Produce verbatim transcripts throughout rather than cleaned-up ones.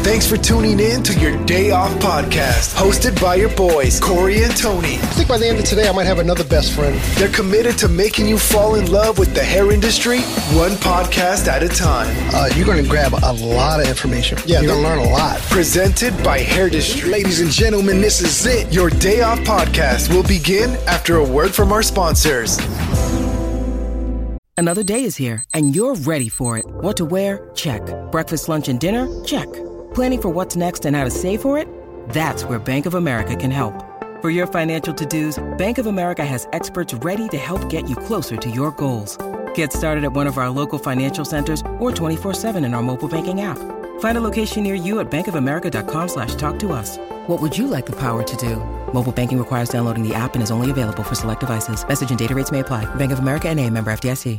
Thanks for tuning in to your Day Off podcast, hosted by your boys, Corey and Tony. I think by the end of today, I might have another best friend. They're committed to making you fall in love with the hair industry, one podcast at a time. Uh, you're going to grab a lot of information. Yeah, you're going to learn a lot. Presented by Hairndustry. Ladies and gentlemen, this is it. Your Day Off podcast will begin after a word from our sponsors. Another day is here, and you're ready for it. What to wear? Check. Breakfast, lunch, and dinner? Check. Planning for what's next and how to save for it? That's where Bank of America can help. For your financial to-dos, Bank of America has experts ready to help get you closer to your goals. Get started at one of our local financial centers or twenty-four seven in our mobile banking app. Find a location near you at bankofamerica.com slash talk to us. What would you like the power to do? Mobile banking requires downloading the app and is only available for select devices. Message and data rates may apply. Bank of America N A, member F D I C.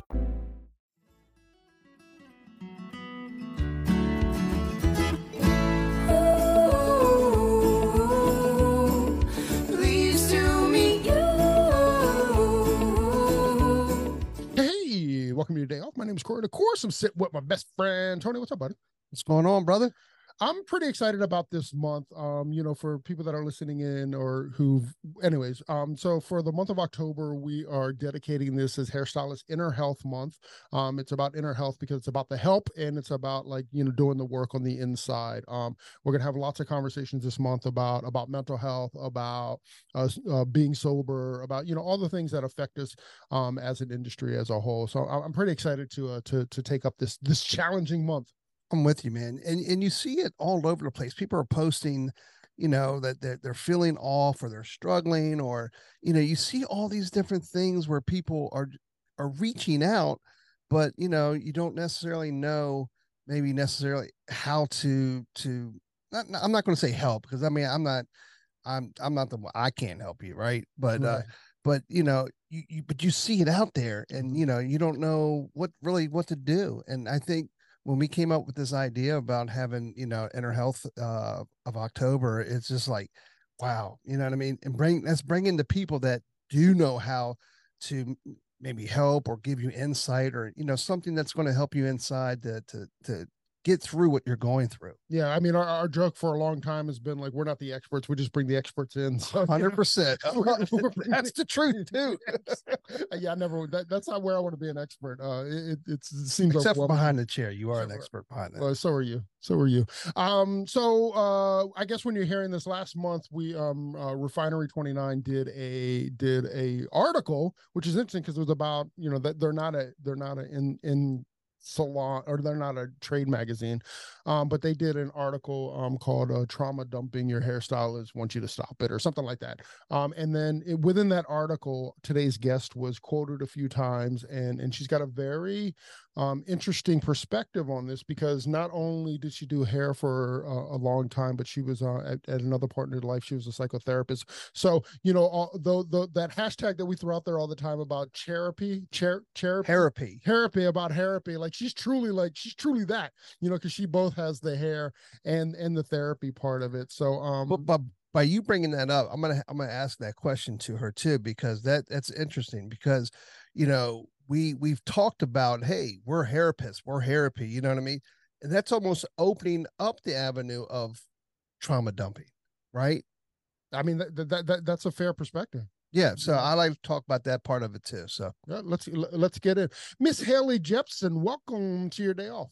Hey, welcome to your Day Off. My name is Corey. Of course, I'm sitting with my best friend, Tony. What's up, buddy? What's going on, brother? I'm pretty excited about this month. Um, you know, for people that are listening in or who've, anyways. Um, so for the month of October, we are dedicating this as Hairstylist Inner Health Month. Um, it's about inner health because it's about the help and it's about like you know doing the work on the inside. Um, we're gonna have lots of conversations this month about about mental health, about uh, uh being sober, about you know all the things that affect us um as an industry as a whole. So I'm pretty excited to uh, to to take up this this challenging month. I'm with you, man. And and you see it all over the place. People are posting, you know, that they're, they're feeling off or they're struggling, or, you know, you see all these different things where people are, are reaching out, but, you know, you don't necessarily know maybe necessarily how to, to, not, I'm not going to say help, because I mean, I'm not, I'm, I'm not the one, I can't help you. Right. But, right. uh, but, you know, you, you, but you see it out there and, you know, you don't know what really, what to do. And I think, when we came up with this idea about having, you know, inner health uh, of October, it's just like, wow, you know what I mean? And bring, let's bring in the people that do know how to maybe help or give you insight or, you know, something that's going to help you inside to, to, to get through what you're going through. Yeah. I mean, our, our joke for a long time has been like, we're not the experts. We just bring the experts in. So one hundred percent. That's the truth too. Yeah. I never, that, that's not where I want to be an expert. Uh, it, it's, it seems except like, for behind the chair. You are so an expert behind that. Well, so are you. So are you. Um, so uh, I guess when you're hearing this last month, we um, uh, Refinery twenty-nine did a did a article, which is interesting because it was about, you know, that they're not a they're not a in in salon, or they're not a trade magazine, um but they did an article um called uh, Trauma Dumping Your Hairstylist Want You to Stop It, or something like that. Um and then it, within that article, today's guest was quoted a few times, and and she's got a very um interesting perspective on this, because not only did she do hair for uh, a long time, but she was uh, at, at another part in her life, she was a psychotherapist. So you know, all, though the, that hashtag that we throw out there all the time about therapy, chair therapy, therapy about therapy, like she's truly like she's truly that, you know, because she both has the hair and and the therapy part of it. So um but, but by you bringing that up, i'm gonna i'm gonna ask that question to her too, because that that's interesting, because you know we we've talked about, hey, we're therapists, we're therapy, you know what I mean, and that's almost opening up the avenue of trauma dumping, right? I mean, that, that, that that's a fair perspective. Yeah, so I like to talk about that part of it too. So yeah, let's let's get in. Miss Haley Jepson, welcome to your Day Off.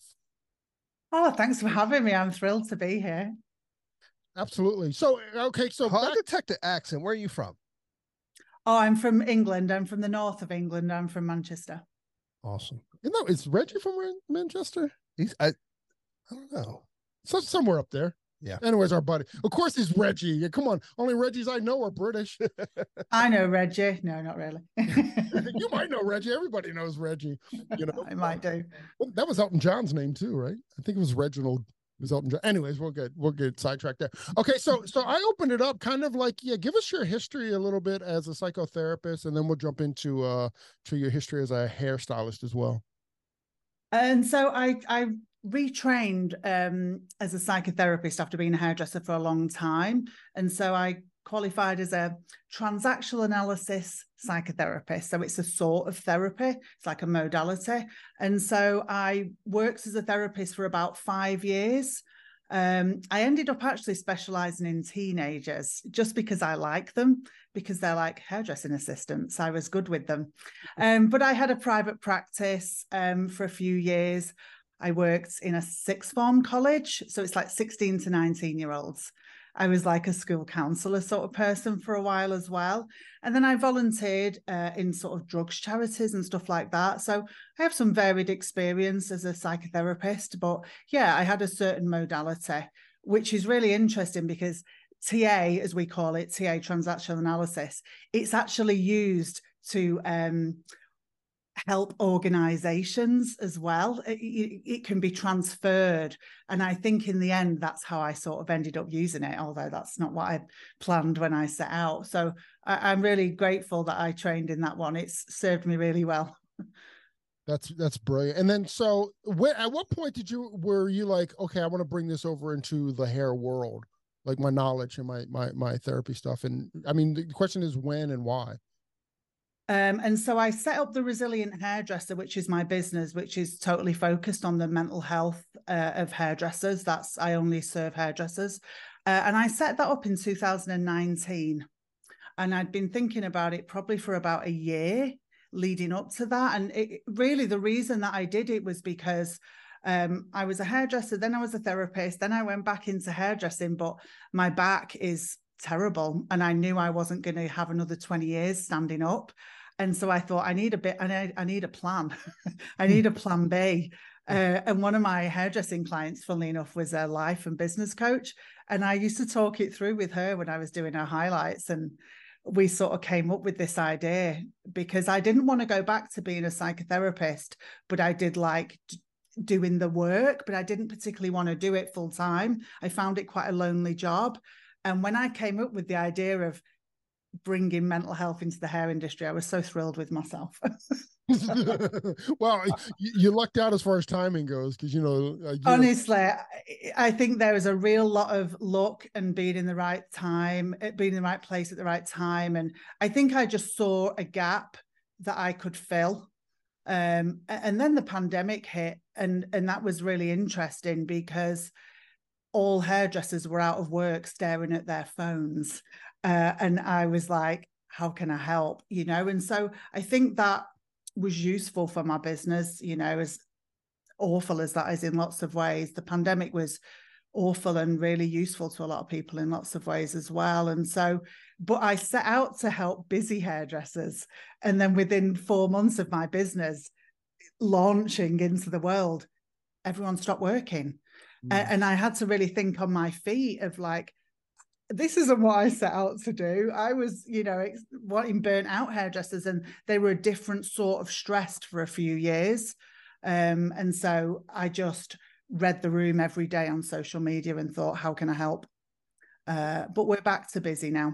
Oh, thanks for having me. I'm thrilled to be here. Absolutely. So okay, so I back... detect the accent. Where are you from? Oh, I'm from England. I'm from the north of England. I'm from Manchester. Awesome. You know, is Reggie from Manchester? He's I, I don't know. So somewhere up there. Yeah. Anyways, our buddy. Of course he's Reggie. Yeah, come on. Only Reggies I know are British. I know Reggie. No, not really. You might know Reggie. Everybody knows Reggie. You know, I might do. Well, that was Elton John's name too, right? I think it was Reginald. It was Elton John. Anyways, we'll get we'll get sidetracked there. Okay, so so I opened it up kind of like, yeah, give us your history a little bit as a psychotherapist, and then we'll jump into uh to your history as a hairstylist as well. And so I I retrained um, as a psychotherapist after being a hairdresser for a long time. And so I qualified as a transactional analysis psychotherapist. So it's a sort of therapy. It's like a modality. And so I worked as a therapist for about five years. Um, I ended up actually specializing in teenagers just because I like them, because they're like hairdressing assistants. I was good with them. Um, but I had a private practice um, for a few years. I worked in a sixth form college. So it's like sixteen to nineteen year olds. I was like a school counselor sort of person for a while as well. And then I volunteered uh, in sort of drugs charities and stuff like that. So I have some varied experience as a psychotherapist, but yeah, I had a certain modality, which is really interesting because T A, as we call it, T A, transactional analysis, it's actually used to um, help organizations as well. It, it, it can be transferred. And I think in the end, that's how I sort of ended up using it, although that's not what I planned when I set out. So I, I'm really grateful that I trained in that one. It's served me really well. That's that's brilliant. And then, so when, at what point did you, were you like, okay, I want to bring this over into the hair world, like my knowledge and my, my, my therapy stuff? And I mean, the question is when and why? Um, and so I set up the Resilient Hairdresser, which is my business, which is totally focused on the mental health uh, of hairdressers. That's, I only serve hairdressers. Uh, and I set that up in two thousand nineteen. And I'd been thinking about it probably for about a year leading up to that. And it, really the reason that I did it was because um, I was a hairdresser, then I was a therapist, then I went back into hairdressing, but my back is terrible. And I knew I wasn't going to have another twenty years standing up. And so I thought, I need a bit, I need, I need a plan. I need a plan B. Uh, and one of my hairdressing clients, funnily enough, was a life and business coach. And I used to talk it through with her when I was doing her highlights. And we sort of came up with this idea because I didn't want to go back to being a psychotherapist, but I did like doing the work, but I didn't particularly want to do it full time. I found it quite a lonely job. And when I came up with the idea of bringing mental health into the hair industry, I was so thrilled with myself. Well, you, you lucked out as far as timing goes, because, you know, uh, you honestly, know... I think there was a real lot of luck and being in the right time, being in the right place at the right time. And I think I just saw a gap that I could fill. Um, and then the pandemic hit, and, and that was really interesting because all hairdressers were out of work staring at their phones. Uh, and I was like, how can I help? You know, and so I think that was useful for my business, you know, as awful as that is in lots of ways. The pandemic was awful and really useful to a lot of people in lots of ways as well. And so, but I set out to help busy hairdressers. And then within four months of my business launching into the world, everyone stopped working. Mm. And I had to really think on my feet of like, this isn't what I set out to do. I was, you know, wanting burnt out hairdressers, and they were a different sort of stressed for a few years. Um, and so I just read the room every day on social media and thought, how can I help? Uh, but we're back to busy now.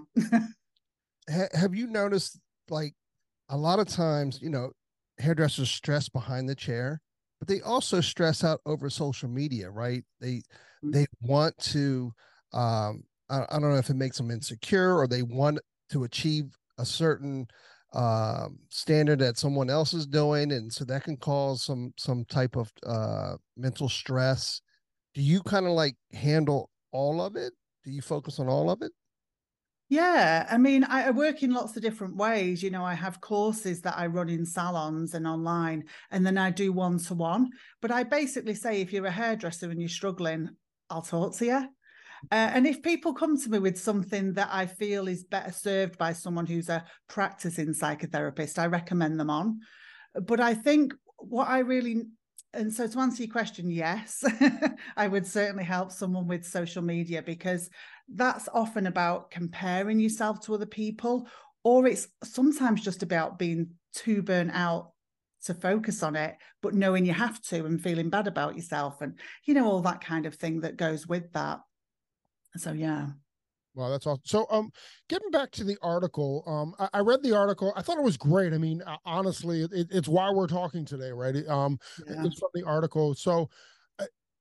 Have you noticed, like, a lot of times, you know, hairdressers stress behind the chair, but they also stress out over social media, right? They, they want to, um, I don't know if it makes them insecure, or they want to achieve a certain um, standard that someone else is doing. And so that can cause some, some type of uh, mental stress. Do you kind of like handle all of it? Do you focus on all of it? Yeah, I mean, I, I work in lots of different ways. You know, I have courses that I run in salons and online, and then I do one-to-one. But I basically say, if you're a hairdresser and you're struggling, I'll talk to you. Uh, and if people come to me with something that I feel is better served by someone who's a practicing psychotherapist, I recommend them on. But I think what I really, and so to answer your question, yes, I would certainly help someone with social media, because that's often about comparing yourself to other people, or it's sometimes just about being too burnt out to focus on it, but knowing you have to and feeling bad about yourself, and, you know, all that kind of thing that goes with that. So, yeah. Wow, that's awesome. So, um, getting back to the article, um, I, I read the article. I thought it was great. I mean, uh, honestly, it, it's why we're talking today, right? Um, yeah. It's from the article. So, uh,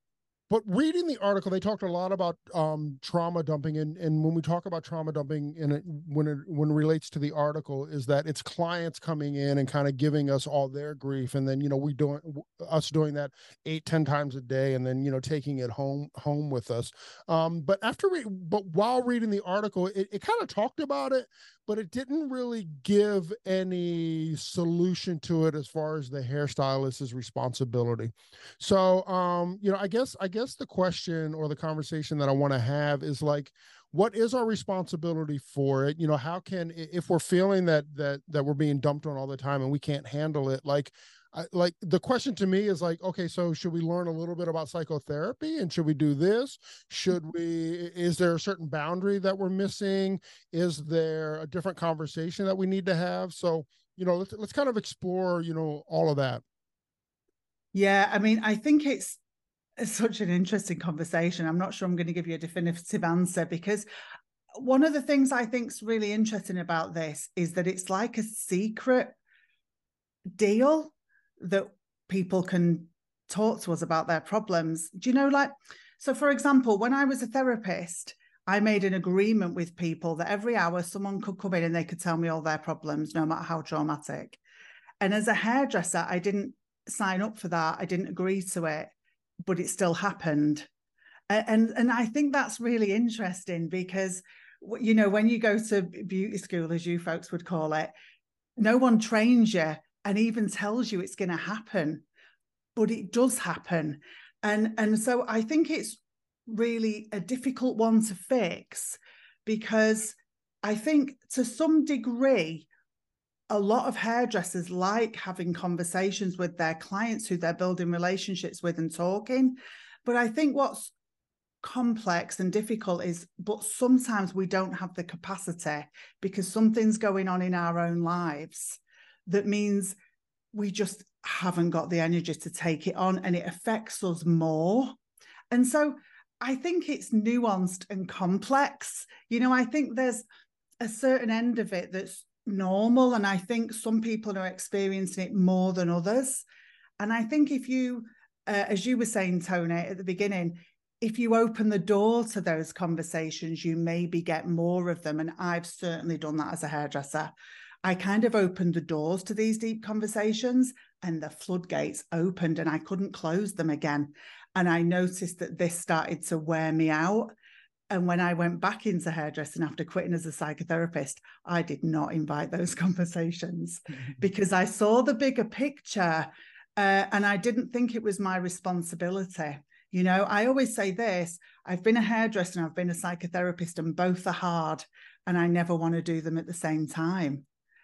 but reading the article, they talked a lot about um, trauma dumping, and and when we talk about trauma dumping, in it, when it when it relates to the article, is that it's clients coming in and kind of giving us all their grief, and then you know we doing us doing that eight ten times a day, and then you know taking it home home with us. Um, but after we, but while reading the article, it, it kind of talked about it, but it didn't really give any solution to it as far as the hairstylist's responsibility. So, um, you know, I guess, I guess the question or the conversation that I want to have is like, what is our responsibility for it? You know, how can, if we're feeling that, that, that we're being dumped on all the time and we can't handle it, like, I, like the question to me is like, okay, so should we learn a little bit about psychotherapy, and should we do this? Should we, is there a certain boundary that we're missing? Is there a different conversation that we need to have? So, you know, let's, let's kind of explore, you know, all of that. Yeah. I mean, I think it's, it's such an interesting conversation. I'm not sure I'm going to give you a definitive answer, because one of the things I think is really interesting about this is that it's like a secret deal that people can talk to us about their problems. Do you know, like, so for example, when I was a therapist, I made an agreement with people that every hour someone could come in and they could tell me all their problems, no matter how traumatic. And as a hairdresser, I didn't sign up for that. I didn't agree to it, but it still happened. And, and I think that's really interesting because, you know, when you go to beauty school, as you folks would call it, no one trains you and even tells you it's going to happen, but it does happen. And, and so I think it's really a difficult one to fix, because I think to some degree, a lot of hairdressers like having conversations with their clients who they're building relationships with and talking. But I think what's complex and difficult is, but sometimes we don't have the capacity because something's going on in our own lives that means we just haven't got the energy to take it on, and it affects us more. And so I think it's nuanced and complex. You know, I think there's a certain end of it that's normal, and I think some people are experiencing it more than others. And I think if you, uh, as you were saying, Tony, at the beginning, if you open the door to those conversations, you maybe get more of them. And I've certainly done that as a hairdresser. I kind of opened the doors to these deep conversations, and the floodgates opened and I couldn't close them again. And I noticed that this started to wear me out. And when I went back into hairdressing after quitting as a psychotherapist, I did not invite those conversations because I saw the bigger picture, uh, and I didn't think it was my responsibility. You know, I always say this, I've been a hairdresser and I've been a psychotherapist, and both are hard, and I never want to do them at the same time.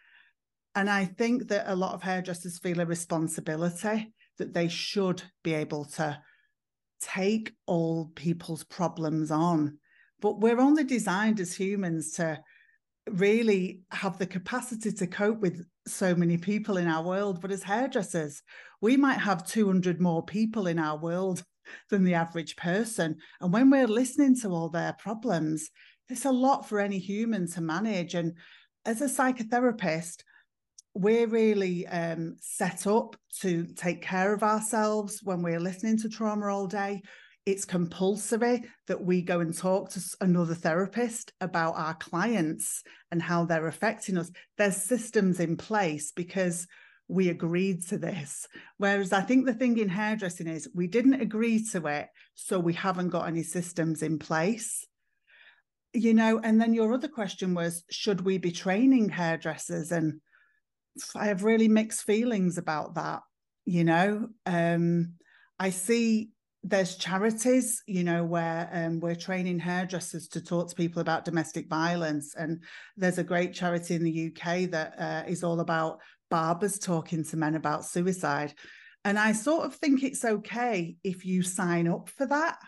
And I think that a lot of hairdressers feel a responsibility that they should be able to take all people's problems on. But we're only designed as humans to really have the capacity to cope with so many people in our world. But as hairdressers, we might have two hundred more people in our world than the average person. And when we're listening to all their problems, there's a lot for any human to manage. And as a psychotherapist, we're really um, set up to take care of ourselves when we're listening to trauma all day. It's compulsory that we go and talk to another therapist about our clients and how they're affecting us. There's systems in place because we agreed to this. Whereas I think the thing in hairdressing is we didn't agree to it, so we haven't got any systems in place. You know, and then your other question was, should we be training hairdressers? And I have really mixed feelings about that. You know, um, I see there's charities, you know, where um, we're training hairdressers to talk to people about domestic violence. And there's a great charity in the U K that uh, is all about barbers talking to men about suicide. And I sort of think it's okay if you sign up for that.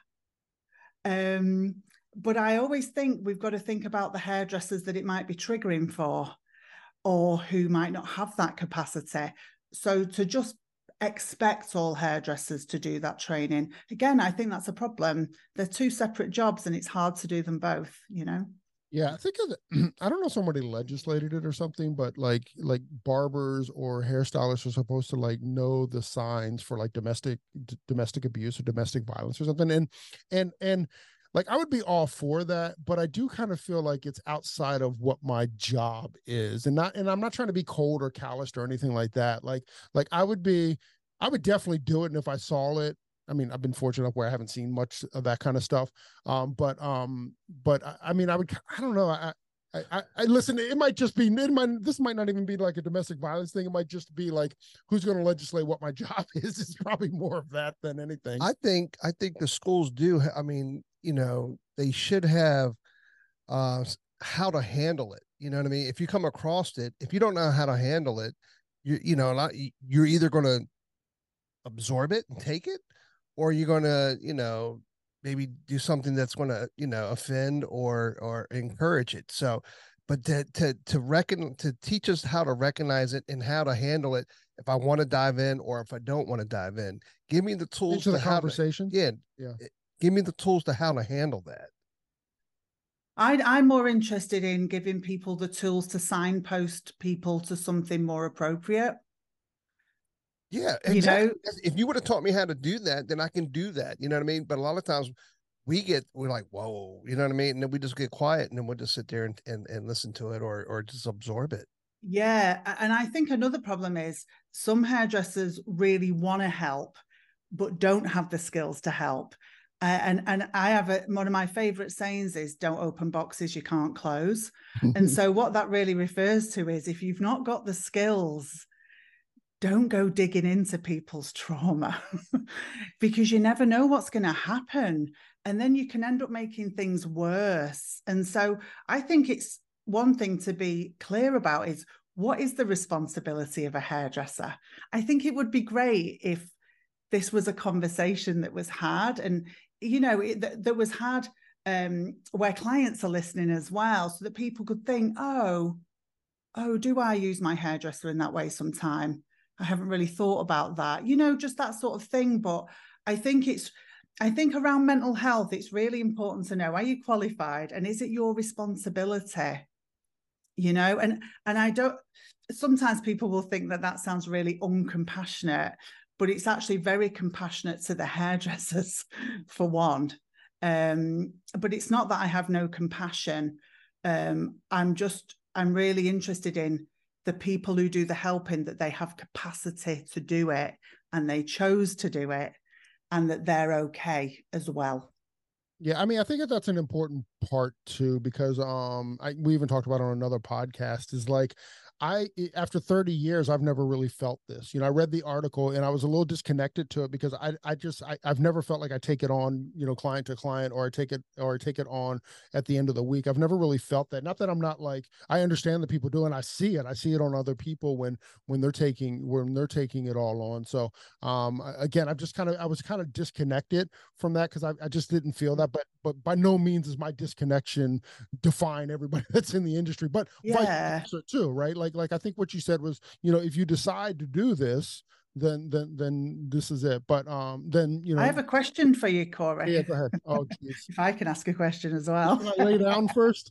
Um, but I always think we've got to think about the hairdressers that it might be triggering for, or who might not have that capacity. So to just expect all hairdressers to do that training, again, I think that's a problem. They're two separate jobs and it's hard to do them both, you know? Yeah, I think of the, I don't know if somebody legislated it or something, but like like barbers or hairstylists are supposed to like know the signs for like domestic d- domestic abuse or domestic violence or something. And and and like I would be all for that, but I do kind of feel like it's outside of what my job is. And not and I'm not trying to be cold or calloused or anything like that. Like like I would be I would definitely do it. And if I saw it, I mean, I've been fortunate enough where I haven't seen much of that kind of stuff. Um, but um, but I, I mean, I would, I don't know. I, I, I, I listen. It might just be. It might, this might not even be like a domestic violence thing. It might just be like, who's going to legislate what my job is? It's probably more of that than anything. I think I think the schools do. I mean, you know, they should have uh, how to handle it. You know what I mean? If you come across it, if you don't know how to handle it, you you know, not, you're either going to absorb it and take it, or you're going to, you know, maybe do something that's going to, you know, offend or or encourage it. So, but to to to reckon to teach us how to recognize it and how to handle it. If I want to dive in or if I don't want to dive in, give me the tools Into the to how conversation. To, yeah, yeah. Give me the tools to how to handle that. I, I'm more interested in giving people the tools to signpost people to something more appropriate. Yeah, exactly. You know, if you would have taught me how to do that, then I can do that. You know what I mean? But a lot of times we get, we're like, whoa, you know what I mean? And then we just get quiet and then we'll just sit there and, and, and listen to it or, or just absorb it. Yeah. And I think another problem is some hairdressers really want to help, but don't have the skills to help. Uh, and and I have a, one of my favorite sayings is don't open boxes you can't close. And so what that really refers to is if you've not got the skills, don't go digging into people's trauma because you never know what's going to happen. And then you can end up making things worse. And so I think it's one thing to be clear about is what is the responsibility of a hairdresser? I think it would be great if this was a conversation that was had and, you know, it, that, that was had um, where clients are listening as well, so that people could think, oh, oh, do I use my hairdresser in that way sometime? I haven't really thought about that, you know, just that sort of thing. But I think it's, I think around mental health, it's really important to know, are you qualified and is it your responsibility? You know, and, and I don't, sometimes people will think that that sounds really uncompassionate, but it's actually very compassionate to the hairdressers for one. Um, but it's not that I have no compassion. Um, I'm just, I'm really interested in the people who do the helping, that they have capacity to do it and they chose to do it and that they're okay as well. Yeah, I mean, I think that that's an important part too, because um, I, we even talked about it on another podcast. Is like, I after thirty years, I've never really felt this. You know, I read the article and I was a little disconnected to it because I, I just, I, I've never felt like I take it on, you know, client to client, or I take it, or I take it on at the end of the week. I've never really felt that. Not that I'm not like, I understand that people do, and I see it. I see it on other people when when they're taking when they're taking it all on. So, um, again, I've just kind of, I was kind of disconnected from that because I, I just didn't feel that. But but by no means is my disconnection define everybody that's in the industry. But yeah, vice versa too, right? Like like I think what you said was, you know, if you decide to do this, then then then this is it. But um, then you know, I have a question for you, Corey. Yeah, go ahead. Oh, geez. If I can ask a question as well. Can I lay down first?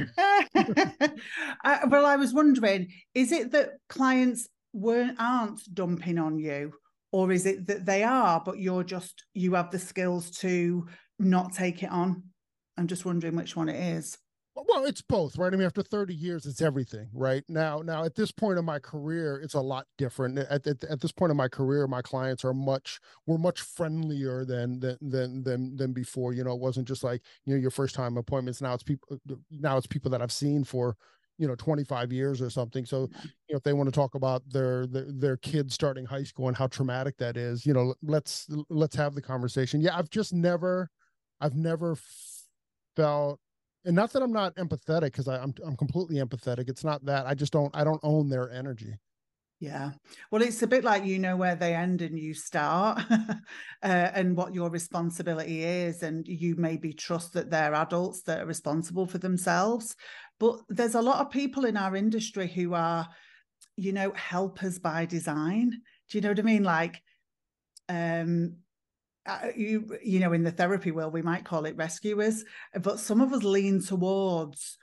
I, well, I was wondering, is it that clients weren't aren't dumping on you, or is it that they are, but you're just you have the skills to not take it on? I'm just wondering which one it is. Well, it's both, right? I mean, after thirty years, it's everything, right? Now, now at this point in my career, it's a lot different. At, at, at this point in my career, my clients are much, were much friendlier than, than, than, than, than before. You know, it wasn't just like, you know, your first time appointments. Now it's people, now it's people that I've seen for, you know, twenty-five years or something. So, you know, if they want to talk about their, their, their kids starting high school and how traumatic that is, you know, let's, let's have the conversation. Yeah. I've just never, I've never felt, and not that I'm not empathetic, because I'm I'm completely empathetic. It's not that. I just don't I don't own their energy. Yeah. Well, it's a bit like, you know, where they end and you start, uh, and what your responsibility is. And you maybe trust that they're adults that are responsible for themselves. But there's a lot of people in our industry who are, you know, helpers by design. Do you know what I mean? Like, um, Uh, you you know, in the therapy world, we might call it rescuers, but some of us lean towards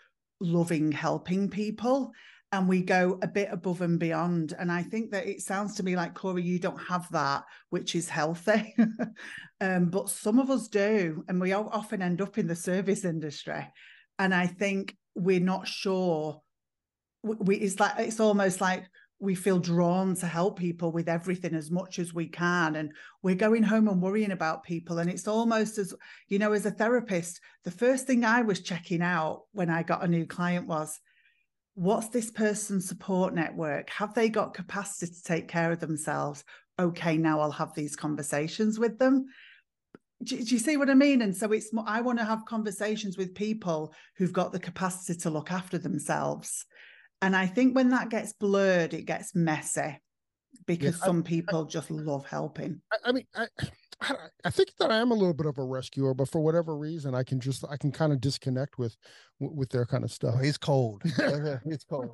loving helping people, and we go a bit above and beyond. And I think that it sounds to me like, Corey, you don't have that, which is healthy. um, but some of us do, and we often end up in the service industry. And I think we're not sure. We, it's like, it's almost like we feel drawn to help people with everything as much as we can. And we're going home and worrying about people. And it's almost as, you know, as a therapist, the first thing I was checking out when I got a new client was, what's this person's support network? Have they got capacity to take care of themselves? Okay, now I'll have these conversations with them. Do, do you see what I mean? And so it's, I want to have conversations with people who've got the capacity to look after themselves. And I think when that gets blurred, it gets messy, because yeah, some I, people I, just love helping. I, I mean, I, I think that I am a little bit of a rescuer, but for whatever reason, I can just, I can kind of disconnect with, with their kind of stuff. Oh, he's cold. He's cold.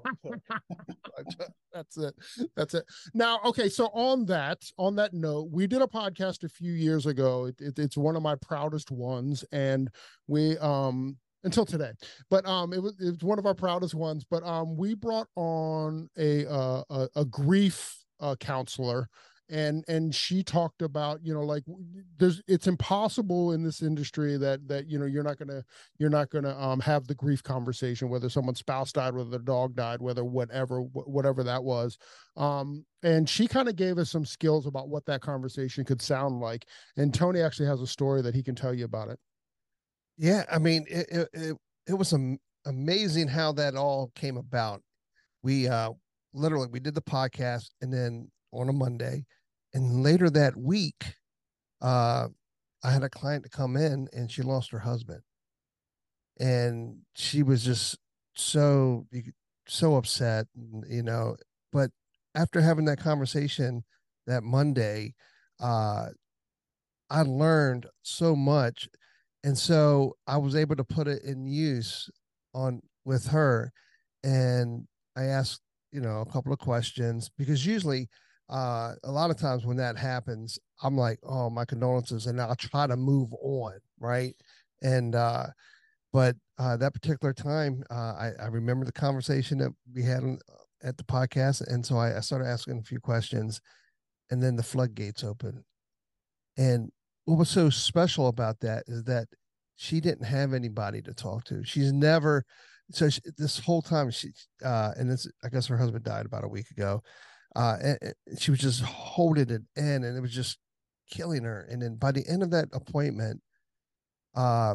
That's it. That's it. Now, okay. So on that, on that note, we did a podcast a few years ago. It, it, it's one of my proudest ones. And we, um, until today, but um, it was it was one of our proudest ones. But um, we brought on a uh, a, a grief uh, counselor, and and she talked about, you know, like, there's, it's impossible in this industry that that you know you're not gonna you're not gonna um have the grief conversation, whether someone's spouse died, whether their dog died, whether whatever whatever that was. Um, and she kind of gave us some skills about what that conversation could sound like. And Tony actually has a story that he can tell you about it. Yeah, I mean, it it it, it was am- amazing how that all came about. We uh literally we did the podcast, and then on a Monday, and later that week, uh, I had a client to come in, and she lost her husband, and she was just so so upset, you know. But after having that conversation that Monday, uh, I learned so much. And so I was able to put it in use on with her. And I asked, you know, a couple of questions, because usually uh, a lot of times when that happens, I'm like, oh, my condolences. And I'll try to move on. Right. And, uh, but uh, that particular time, uh, I, I remember the conversation that we had on, at the podcast. And so I, I started asking a few questions, and then the floodgates opened. And what was so special about that is that she didn't have anybody to talk to. She's never, so she, this whole time she, uh, and it's, I guess her husband died about a week ago. Uh, and, and she was just holding it in, and it was just killing her. And then by the end of that appointment, uh,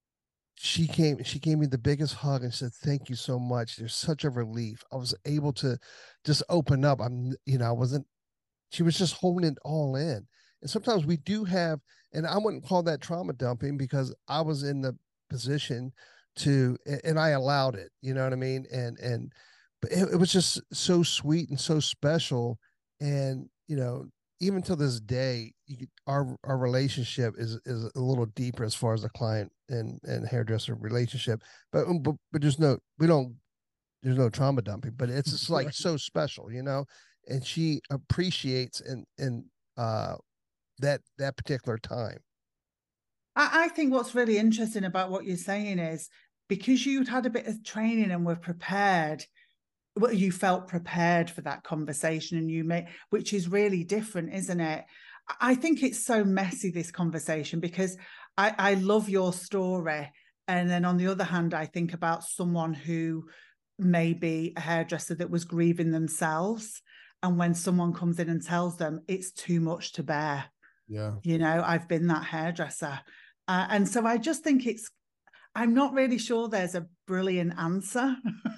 she came, she gave me the biggest hug and said, thank you so much. There's such a relief. I was able to just open up. I'm, you know, I wasn't, she was just holding it all in. And sometimes we do have, and I wouldn't call that trauma dumping, because I was in the position to, and I allowed it, you know what I mean? And, and, but it, it was just so sweet and so special. And, you know, even to this day, you could, our, our relationship is, is a little deeper as far as the client and, and hairdresser relationship, but, but, but there's no, we don't, there's no trauma dumping, but it's just like so special, you know, and she appreciates and, and, uh, that that particular time. I, I think what's really interesting about what you're saying is, because you'd had a bit of training and were prepared, well, you felt prepared for that conversation, and you may, which is really different, isn't it? I think it's so messy, this conversation, because I, I love your story. And then on the other hand, I think about someone who may be a hairdresser that was grieving themselves. And when someone comes in and tells them it's too much to bear, yeah, you know, I've been that hairdresser. Uh, and so I just think it's, I'm not really sure there's a brilliant answer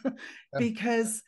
because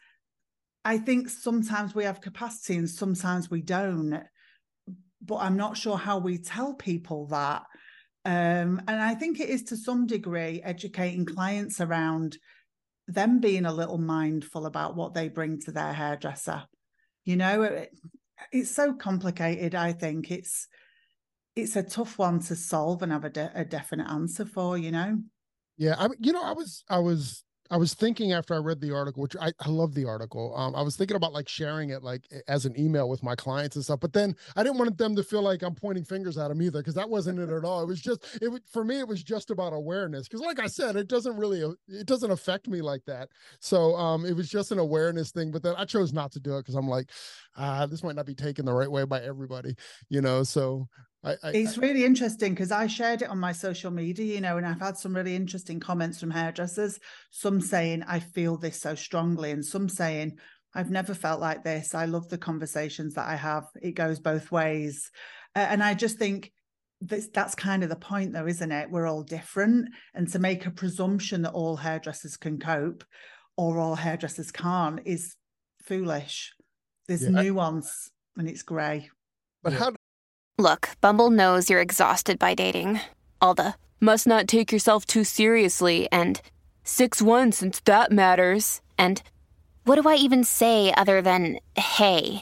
I think sometimes we have capacity and sometimes we don't, but I'm not sure how we tell people that. Um, and I think it is to some degree educating clients around them being a little mindful about what they bring to their hairdresser. You know, it, it's so complicated. I think it's, it's a tough one to solve and have a, de- a definite answer for, you know? Yeah. I you know, I was, I was, I was thinking after I read the article, which I, I love the article. Um, I was thinking about like sharing it like as an email with my clients and stuff, but then I didn't want them to feel like I'm pointing fingers at them either, because that wasn't it at all. It was just, it would, for me, it was just about awareness. Because like I said, it doesn't really, it doesn't affect me like that. So um, it was just an awareness thing, but then I chose not to do it because I'm like, ah, this might not be taken the right way by everybody, you know? So I, I, it's really interesting because I shared it on my social media, you know, and I've had some really interesting comments from hairdressers, some saying, I feel this so strongly, and some saying, I've never felt like this. I love the conversations that I have. It goes both ways. Uh, and I just think that's, that's kind of the point though, isn't it? We're all different. And to make a presumption that all hairdressers can cope or all hairdressers can't is foolish. There's Yeah. nuance and it's grey. But Yeah. how Look, Bumble knows you're exhausted by dating. All the must not take yourself too seriously and six one since that matters. And what do I even say other than hey?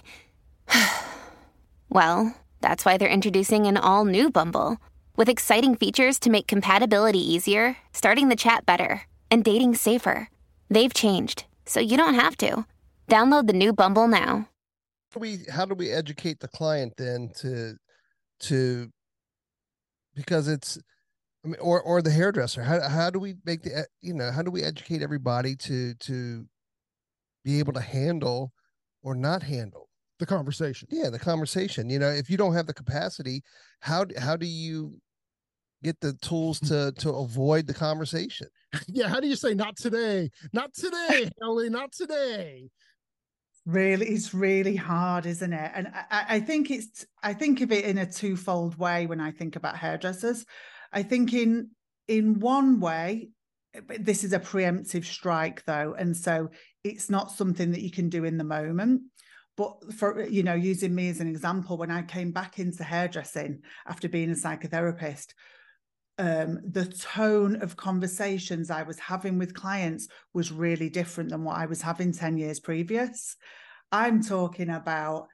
Well, that's why they're introducing an all-new Bumble with exciting features to make compatibility easier, starting the chat better, and dating safer. They've changed, so you don't have to. Download the new Bumble now. do we how do we educate the client then to to because it's I mean, or or the hairdresser, how how do we make the you know how do we educate everybody to to be able to handle or not handle the conversation? yeah the conversation? You know, if you don't have the capacity, how how do you get the tools to to avoid the conversation? Yeah, how do you say not today, not today, Ellie, not today? Really, it's really hard, isn't it? And I, I think it's, I think of it in a twofold way when I think about hairdressers. I think in in one way, this is a preemptive strike though, and so it's not something that you can do in the moment. But for, you know, using me as an example, when I came back into hairdressing after being a psychotherapist, um, the tone of conversations I was having with clients was really different than what I was having ten years previous. I'm talking about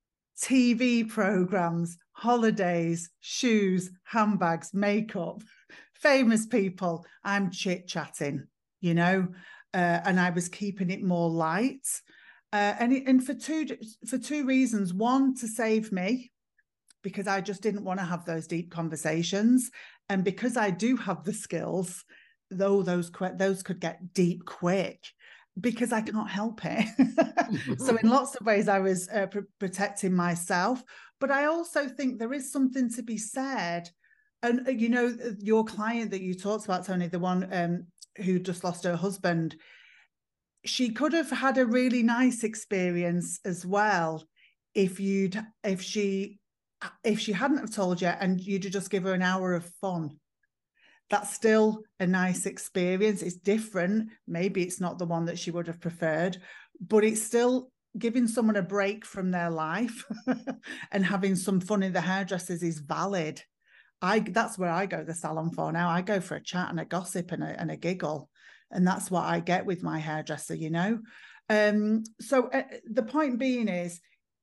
T V programs, holidays, shoes, handbags, makeup, famous people. I'm chit-chatting, you know, uh, and I was keeping it more light. Uh, and, it, and for two for two reasons. One, to save me, because I just didn't want to have those deep conversations. And because I do have the skills, though those those could get deep quick, because I can't help it. So in lots of ways, I was uh, pr- protecting myself. But I also think there is something to be said. And, uh, you know, your client that you talked about, Tony, the one um, who just lost her husband, she could have had a really nice experience as well if you'd if she if she hadn't have told you and you'd just give her an hour of fun. That's still a nice experience. It's different. Maybe it's not the one that she would have preferred, but it's still giving someone a break from their life and having some fun in the hairdressers is valid. I that's where I go to the salon for now. I go for a chat and a gossip and a, and a giggle. And that's what I get with my hairdresser, you know? Um, so uh, the point being is,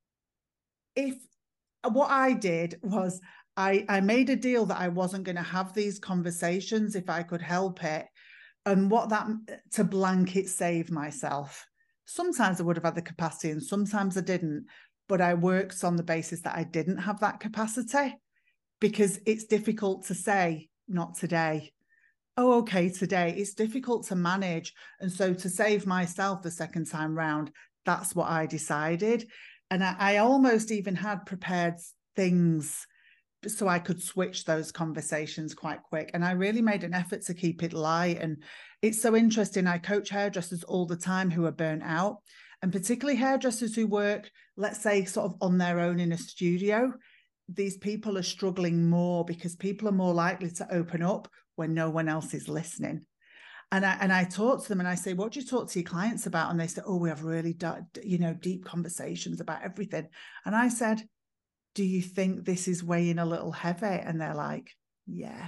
if what I did was I, I made a deal that I wasn't going to have these conversations if I could help it. And what that, to blanket save myself. Sometimes I would have had the capacity and sometimes I didn't, but I worked on the basis that I didn't have that capacity, because it's difficult to say, not today. Oh, okay, today. It's difficult to manage. And so to save myself the second time round, that's what I decided. And I, I almost even had prepared things so I could switch those conversations quite quick. And I really made an effort to keep it light. And it's so interesting. I coach hairdressers all the time who are burnt out, and particularly hairdressers who work, let's say, sort of on their own in a studio. These people are struggling more because people are more likely to open up when no one else is listening. And I, and I talk to them and I say, what do you talk to your clients about? And they say, oh, we have really, you know, deep conversations about everything. And I said, do you think this is weighing a little heavy? And they're like, yeah.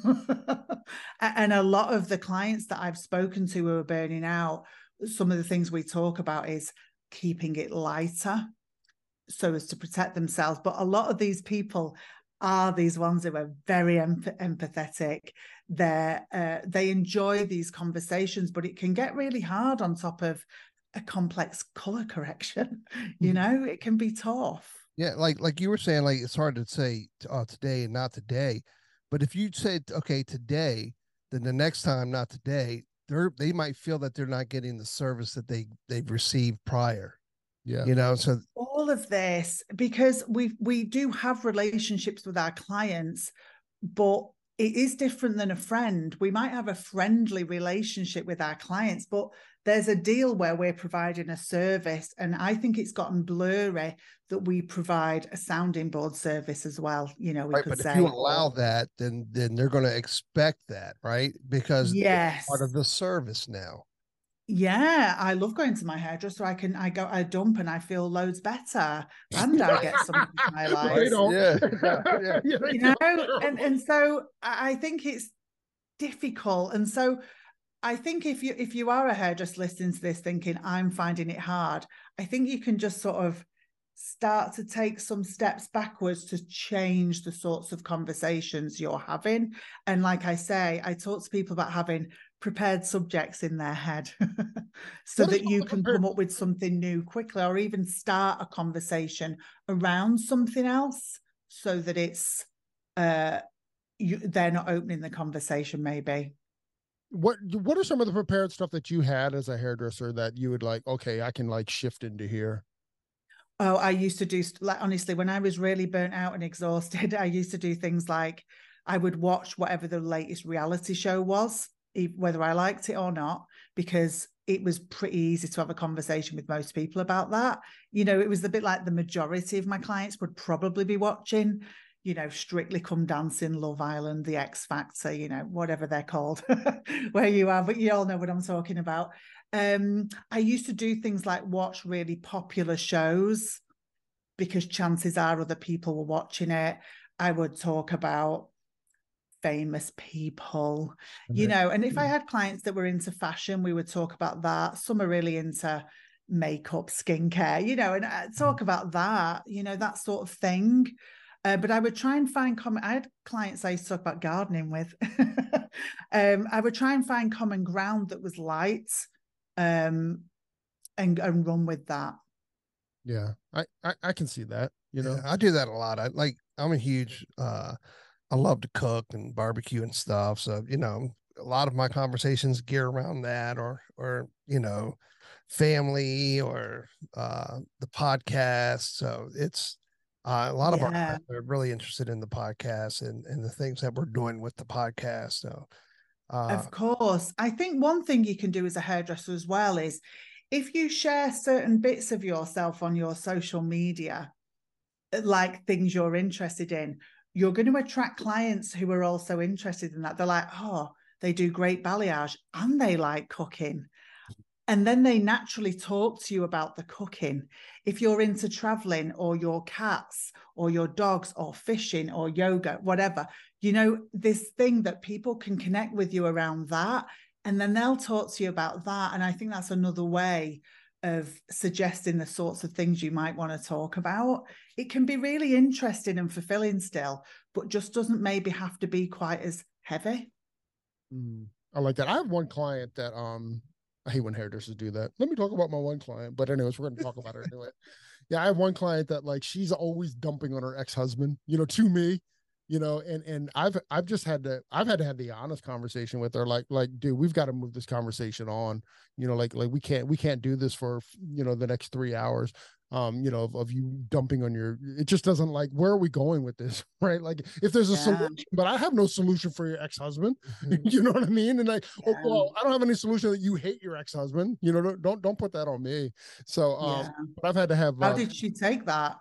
And a lot of the clients that I've spoken to who are burning out, some of the things we talk about is keeping it lighter so as to protect themselves. But a lot of these people, are these ones who are very empath- empathetic. They're, uh, they enjoy these conversations, but it can get really hard on top of a complex color correction. You know, it can be tough. Yeah, like like you were saying, like it's hard to say uh, today and not today. But if you said, okay, today, then the next time, not today, they're they might feel that they're not getting the service that they they've received prior. Yeah. You know, so all of this, because we we do have relationships with our clients, but it is different than a friend. We might have a friendly relationship with our clients, but there's a deal where we're providing a service. And I think it's gotten blurry that we provide a sounding board service as well. You know, we right, could but say, if you allow that, then then they're going to expect that, right? Because yes, it's part of the service now. Yeah, I love going to my hairdresser. I can, I go, I dump and I feel loads better, and I get something I like. Right on. Yeah, yeah. You know, and and so I think it's difficult, and so I think if you if you are a hairdresser listening to this, thinking I'm finding it hard, I think you can just sort of start to take some steps backwards to change the sorts of conversations you're having. And like I say, I talk to people about having prepared subjects in their head so that you can come up with something new quickly, or even start a conversation around something else so that it's uh you, they're not opening the conversation maybe. What what are some of the prepared stuff that you had as a hairdresser that you would like, okay, I can like shift into here? Oh, I used to do, like, honestly, when I was really burnt out and exhausted, I used to do things like I would watch whatever the latest reality show was, whether I liked it or not, because it was pretty easy to have a conversation with most people about that. You know, it was a bit like the majority of my clients would probably be watching, you know, Strictly Come Dancing, Love Island, The X Factor, you know, whatever they're called, where you are, but you all know what I'm talking about. Um, I used to do things like watch really popular shows because chances are other people were watching it. I would talk about famous people, you know, and if I had clients that were into fashion, we would talk about that. Some are really into makeup, skincare, you know, and I'd talk about that, you know, that sort of thing. Uh, but I would try and find common, I had clients I used to talk about gardening with. um, I would try and find common ground that was light, um, and, and run with that. Yeah, I, I, I can see that, you know. Yeah, I do that a lot. I like, I'm a huge, uh, I love to cook and barbecue and stuff. So, you know, a lot of my conversations gear around that, or, or, you know, family, or, uh, the podcast. So it's, uh, a lot yeah. of our clients are really interested in the podcast and, and the things that we're doing with the podcast. So, uh, of course, I think one thing you can do as a hairdresser as well is if you share certain bits of yourself on your social media, like things you're interested in, you're going to attract clients who are also interested in that. They're like, oh, they do great balayage and they like cooking. And then they naturally talk to you about the cooking. If you're into traveling, or your cats or your dogs or fishing or yoga, whatever, you know, this thing that people can connect with you around that. And then they'll talk to you about that. And I think that's another way of suggesting the sorts of things you might want to talk about. It can be really interesting and fulfilling still, but just doesn't maybe have to be quite as heavy. Mm, I like that. I have one client that, um, I hate when hairdressers do that. Let me talk about my one client, but anyways, we're going to talk about her anyway. Yeah, I have one client that, like, she's always dumping on her ex-husband, you know, to me, you know, and and I've I've just had to I've had to have the honest conversation with her, like like dude, we've got to move this conversation on, you know, like like we can't we can't do this for, you know, the next three hours. Um, you know, of, of you dumping on your, it just doesn't, like, where are we going with this, right? Like, if there's a yeah. solution, but I have no solution for your ex-husband, you know what I mean? And like, yeah. oh, well, I don't have any solution that you hate your ex-husband, you know, don't, don't, don't put that on me. So, um, yeah. but I've had to have, how uh, did she take that?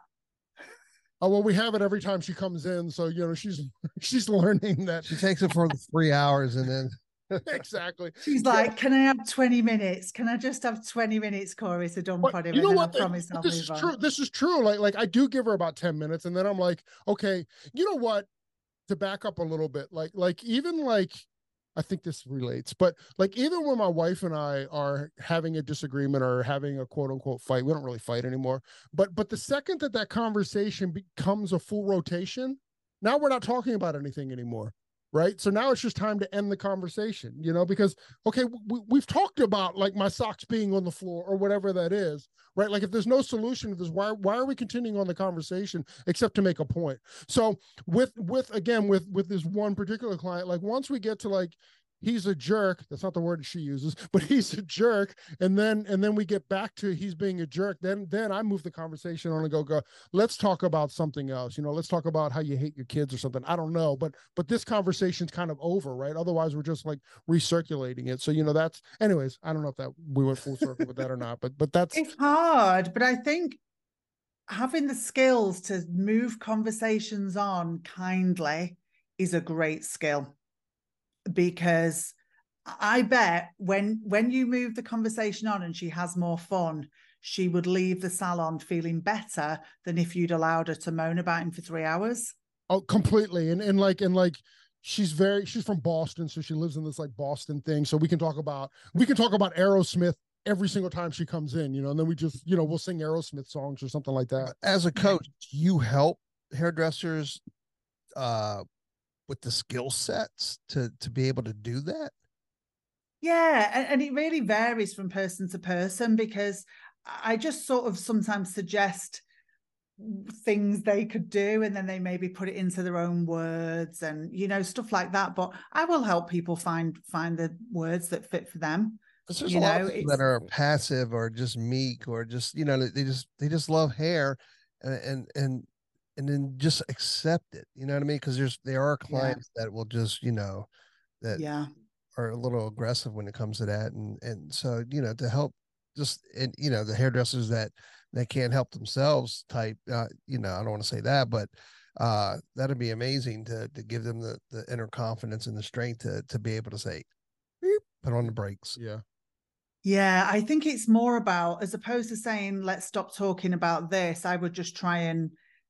Oh, well, we have it every time she comes in. So, you know, she's, she's learning that. She takes it for the three hours and then. Exactly. She's like, can I have twenty minutes? Can I just have twenty minutes, Corey, to dump on him? You know and what? I promise this I'll is move true. on. This is true. Like, like I do give her about ten minutes, and then I'm like, okay, you know what? To back up a little bit, like, like even like, I think this relates, but like even when my wife and I are having a disagreement or having a quote unquote fight, we don't really fight anymore. But but the second that that conversation becomes a full rotation, now we're not talking about anything anymore. Right. So now it's just time to end the conversation, you know, because, okay, we, we've talked about like my socks being on the floor or whatever that is, right? Like if there's no solution to this, why, why are we continuing on the conversation except to make a point? So with, with, again, with, with this one particular client, like once we get to like, he's a jerk, that's not the word she uses, but he's a jerk. And then, and then we get back to he's being a jerk. Then, then I move the conversation on and go, go, let's talk about something else. You know, let's talk about how you hate your kids or something. I don't know, but, but this conversation's kind of over, right? Otherwise we're just like recirculating it. So, you know, that's, anyways, I don't know if that we went full circle with that or not, but, but that's. It's hard, but I think having the skills to move conversations on kindly is a great skill. Because I bet when when you move the conversation on and she has more fun, she would leave the salon feeling better than if you'd allowed her to moan about him for three hours. Oh, completely. And and like and like she's very she's from Boston, so she lives in this like Boston thing. So we can talk about we can talk about Aerosmith every single time she comes in, you know, and then we just, you know, we'll sing Aerosmith songs or something like that. As a coach, you help hairdressers uh with the skill sets to to be able to do that? Yeah, and, and it really varies from person to person, because I just sort of sometimes suggest things they could do and then they maybe put it into their own words and, you know, stuff like that. But I will help people find find the words that fit for them. There's you a lot know, of people that are passive or just meek or just, you know, they just they just love hair and and and and then just accept it. You know what I mean? Because there's there are clients yeah. that will just, you know, that yeah. are a little aggressive when it comes to that. And and so, you know, to help just and you know, the hairdressers that that can't help themselves type, uh, you know, I don't want to say that, but uh that'd be amazing to to give them the the inner confidence and the strength to to be able to say, put on the brakes. Yeah. Yeah, I think it's more about, as opposed to saying, let's stop talking about this, I would just try and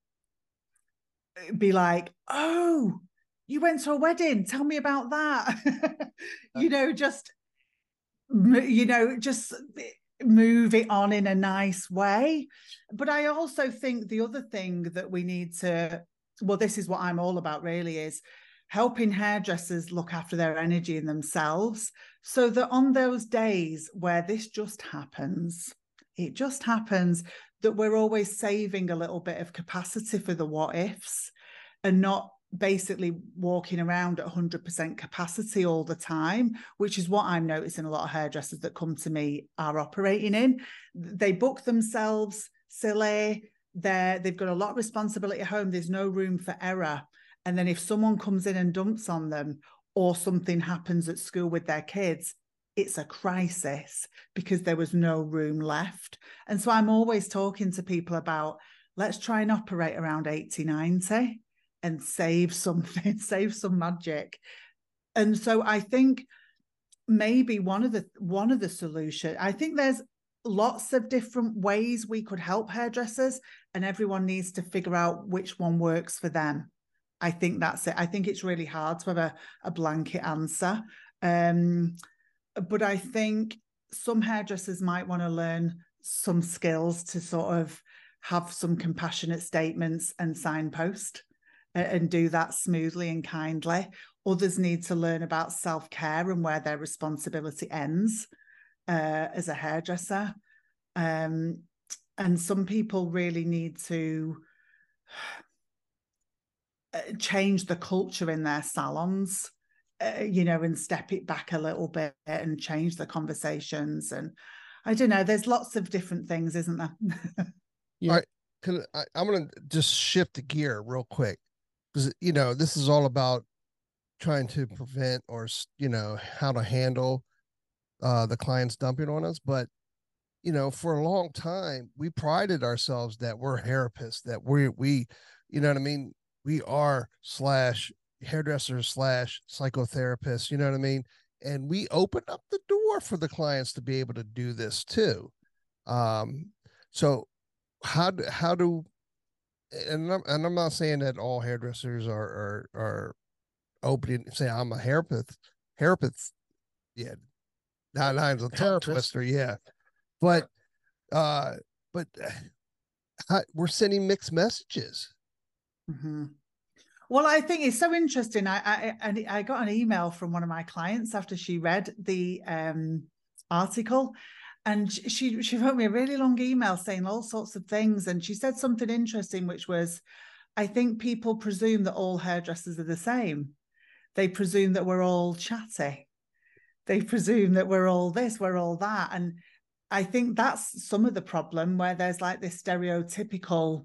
be like, oh, you went to a wedding, tell me about that. you know, just, you know, just move it on in a nice way. But I also think the other thing that we need to, well, this is what I'm all about really, is helping hairdressers look after their energy and themselves, so that on those days where this just happens, it just happens, that we're always saving a little bit of capacity for the what ifs and not basically walking around at one hundred percent capacity all the time, which is what I'm noticing a lot of hairdressers that come to me are operating in. They book themselves silly. They're, they've got a lot of responsibility at home. There's no room for error. And then if someone comes in and dumps on them, or something happens at school with their kids, it's a crisis because there was no room left. And so I'm always talking to people about, let's try and operate around eighty, ninety and save something, save some magic. And so I think maybe one of the one of the solutions, I think there's lots of different ways we could help hairdressers, and everyone needs to figure out which one works for them. I think that's it. I think it's really hard to have a, a blanket answer. Um, but I think some hairdressers might want to learn some skills to sort of have some compassionate statements and signpost and, and do that smoothly and kindly. Others need to learn about self-care and where their responsibility ends uh, as a hairdresser. Um, and some people really need to change the culture in their salons, uh, you know, and step it back a little bit and change the conversations. And I don't know, there's lots of different things, isn't there? Yeah. All right. Can I, I'm going to just shift the gear real quick, because, you know, this is all about trying to prevent or, you know, how to handle uh, the clients dumping on us. But, you know, for a long time, we prided ourselves that we're therapists, that we, we, you know what I mean? We are slash hairdressers slash psychotherapists, you know what I mean? And we open up the door for the clients to be able to do this too. Um, so how do, how do, and I'm, and I'm not saying that all hairdressers are, are, are opening, say I'm a therapist, therapist. Yeah. Not, not a tongue twister. Yeah. But, uh, but uh, we're sending mixed messages. Mm-hmm. Well, I think it's so interesting. I, I and I got an email from one of my clients after she read the um, article, and she she wrote me a really long email saying all sorts of things. And she said something interesting, which was, I think people presume that all hairdressers are the same. They presume that we're all chatty. They presume that we're all this, we're all that. And I think that's some of the problem, where there's like this stereotypical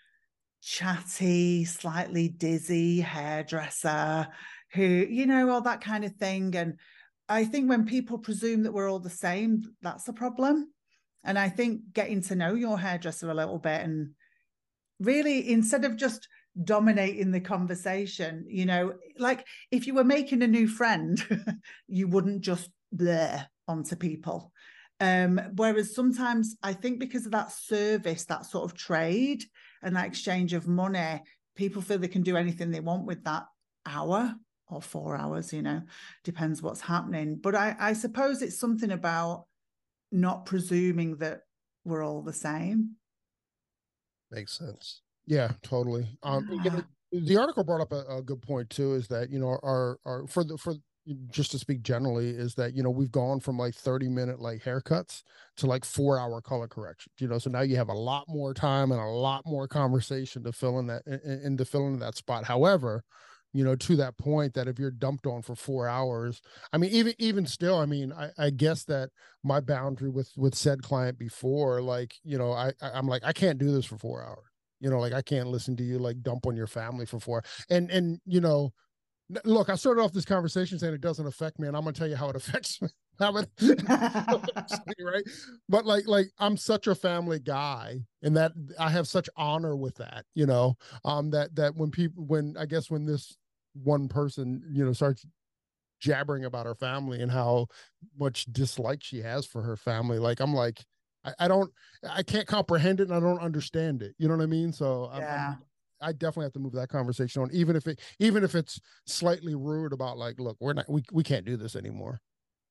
chatty, slightly dizzy hairdresser who, you know, all that kind of thing. And I think when people presume that we're all the same, that's a problem. And I think getting to know your hairdresser a little bit, and really, instead of just dominating the conversation, you know, like if you were making a new friend, you wouldn't just blur onto people. Um, whereas sometimes I think because of that service, that sort of trade and that exchange of money, people feel they can do anything they want with that hour or four hours, you know, depends what's happening. But I, I suppose it's something about not presuming that we're all the same. Makes sense. Yeah, totally. Um, yeah. The article brought up a, a good point too, is that, you know, our, our, for the, for, just to speak generally, is that, you know, we've gone from like thirty minute like haircuts to like four hour color correction, you know, so now you have a lot more time and a lot more conversation to fill in that, in to fill in that spot. However, you know, to that point, that if you're dumped on for four hours, I mean, even, even still, I mean, I, I guess that my boundary with, with said client before, like, you know, I, I'm like, I can't do this for four hours, you know, like I can't listen to you like dump on your family for four. And, and, you know, look, I started off this conversation saying it doesn't affect me, and I'm going to tell you how it affects me. How it, right? But like, like I'm such a family guy, and that I have such honor with that, you know, um, that, that when people, when I guess when this one person, you know, starts jabbering about her family and how much dislike she has for her family, like, I'm like, I, I don't, I can't comprehend it, and I don't understand it. You know what I mean? So yeah. I'm, I definitely have to move that conversation on, even if it, even if it's slightly rude about like, look, we're not, we, we can't do this anymore.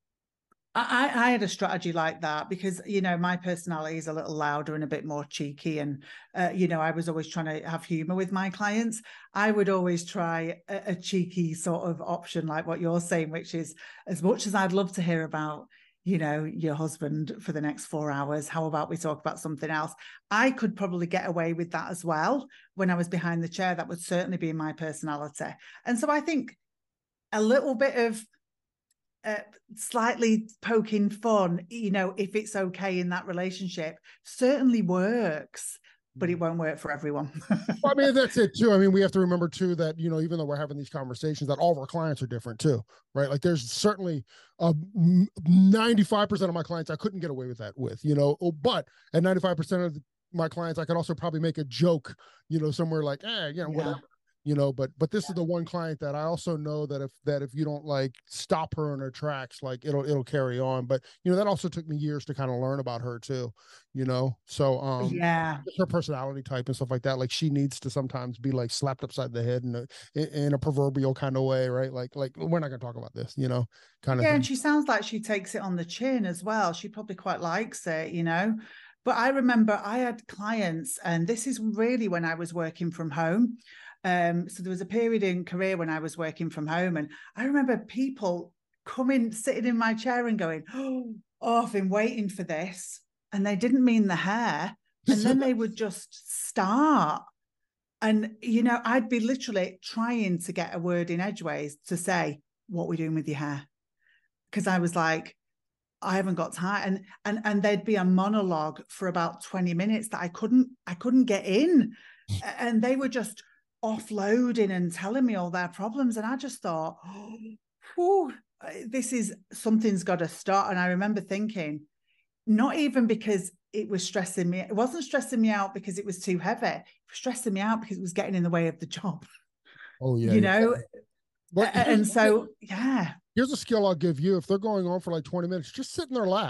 I, I had a strategy like that because, you know, my personality is a little louder and a bit more cheeky. And, uh, you know, I was always trying to have humor with my clients. I would always try a, a cheeky sort of option like what you're saying, which is, as much as I'd love to hear about, you know, your husband for the next four hours, how about we talk about something else? I could probably get away with that as well. When I was behind the chair, that would certainly be my personality. And so I think a little bit of uh, slightly poking fun, you know, if it's okay in that relationship, certainly works. But it won't work for everyone. Well, I mean, that's it too. I mean, we have to remember too that, you know, even though we're having these conversations, that all of our clients are different too, right? Like there's certainly uh, ninety-five percent of my clients I couldn't get away with that with, you know, but at ninety-five percent of my clients, I could also probably make a joke, you know, somewhere like, eh, you know, yeah. whatever. You know, but but this yeah. is the one client that I also know that if that if you don't like stop her in her tracks, like it'll it'll carry on. But you know, that also took me years to kind of learn about her too, you know. So um yeah, her personality type and stuff like that. Like she needs to sometimes be like slapped upside the head in a in a proverbial kind of way, right? Like like we're not gonna talk about this, you know, kind of yeah, thing. and she sounds like she takes it on the chin as well. She probably quite likes it, you know. But I remember I had clients, and this is really when I was working from home. Um, so there was a period in career when I was working from home, and I remember people coming, sitting in my chair and going, oh, I've been waiting for this. And they didn't mean the hair. And then they would just start. And, you know, I'd be literally trying to get a word in edgeways to say, what are we doing with your hair? Because I was like, I haven't got time. And, and, and there'd be a monologue for about twenty minutes that I couldn't, I couldn't get in. And they were just offloading and telling me all their problems. And I just thought, oh, this is, something's got to start. And I remember thinking, not even because it was stressing me, it wasn't stressing me out because it was too heavy. It was stressing me out because it was getting in the way of the job. Oh, yeah. You yeah. know? But and so, yeah. Here's a skill I'll give you. If they're going on for like twenty minutes, just sit in their lap.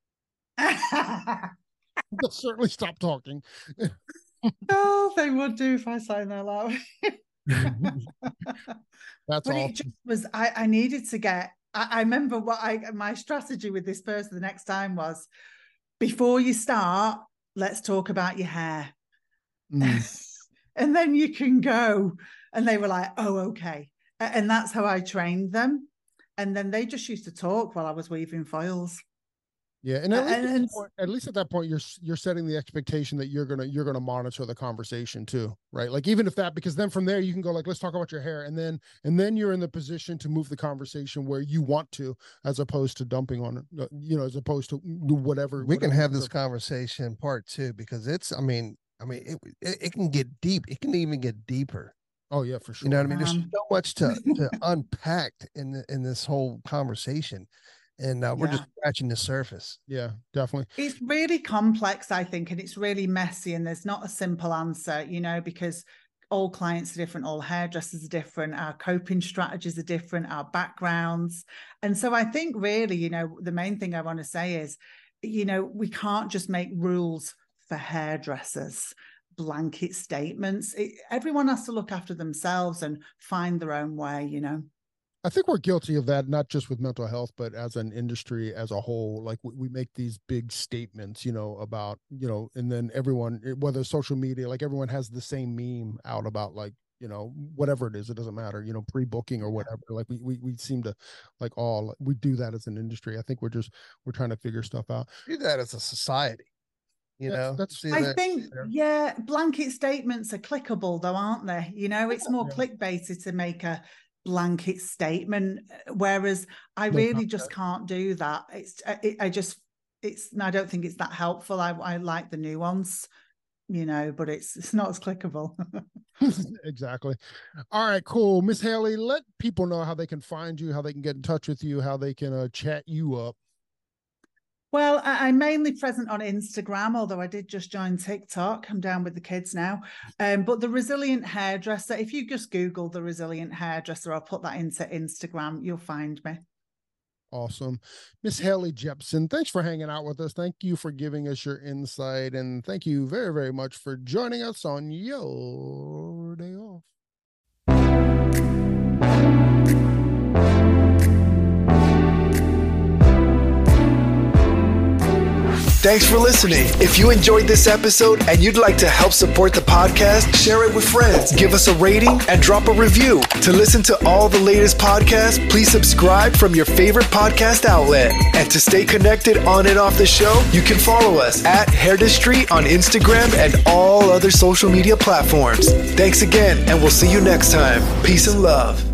They'll certainly stop talking. Oh, they would do if I sat in their lap. That's but all. It just was, I, I needed to get, I, I remember what I, my strategy with this person the next time was, before you start, let's talk about your hair. Mm. And then you can go. And they were like, oh, okay. And that's how I trained them. And then they just used to talk while I was weaving foils. Yeah, and at, and, least, and, at, point, at least at that point, you're you're setting the expectation that you're gonna you're gonna monitor the conversation too, right? Like even if that, because then from there you can go like, let's talk about your hair, and then and then you're in the position to move the conversation where you want to, as opposed to dumping on it, you know, as opposed to whatever. We whatever can have this conversation part two because it's, I mean, I mean, it, it it can get deep. It can even get deeper. Oh yeah, for sure. You know what I mean? There's Um, so much to to unpack in the, in this whole conversation. And uh, we're Yeah. just scratching the surface. Yeah, definitely. It's really complex, I think, and it's really messy, and there's not a simple answer, you know, because all clients are different, all hairdressers are different, our coping strategies are different, our backgrounds. And so I think really, you know, the main thing I want to say is, you know, we can't just make rules for hairdressers, blanket statements. It, everyone has to look after themselves and find their own way, you know. I think we're guilty of that, not just with mental health, but as an industry as a whole. Like we, we make these big statements, you know, about, you know, and then everyone, whether social media, like everyone has the same meme out about like, you know, whatever it is, it doesn't matter, you know, pre-booking or whatever. Like we, we, we seem to like all, we do that as an industry. I think we're just, we're trying to figure stuff out. Do that as a society. You That's- know, that's- See I that- think, yeah, blanket statements are clickable though, aren't they? You know, it's more Yeah. clickbaity to make a blanket statement, whereas I No, really not just that. can't do that. It's, I, I just, it's, I don't think it's that helpful. I, I like the nuance, you know, but it's, it's not as clickable. Exactly. All right, cool. Miss Haley, let people know how they can find you, how they can get in touch with you, how they can uh, chat you up. Well, I, I'm mainly present on Instagram, although I did just join TikTok. I'm down with the kids now. Um, but the Resilient Hairdresser, if you just Google the Resilient Hairdresser, I'll put that into Instagram, you'll find me. Awesome. Miss Haley Jepson, thanks for hanging out with us. Thank you for giving us your insight. And thank you very, very much for joining us on your day off. Thanks for listening. If you enjoyed this episode and you'd like to help support the podcast, share it with friends, give us a rating, and drop a review. To listen to all the latest podcasts, please subscribe from your favorite podcast outlet. And to stay connected on and off the show, you can follow us at Hairdustry on Instagram and all other social media platforms. Thanks again, and we'll see you next time. Peace and love.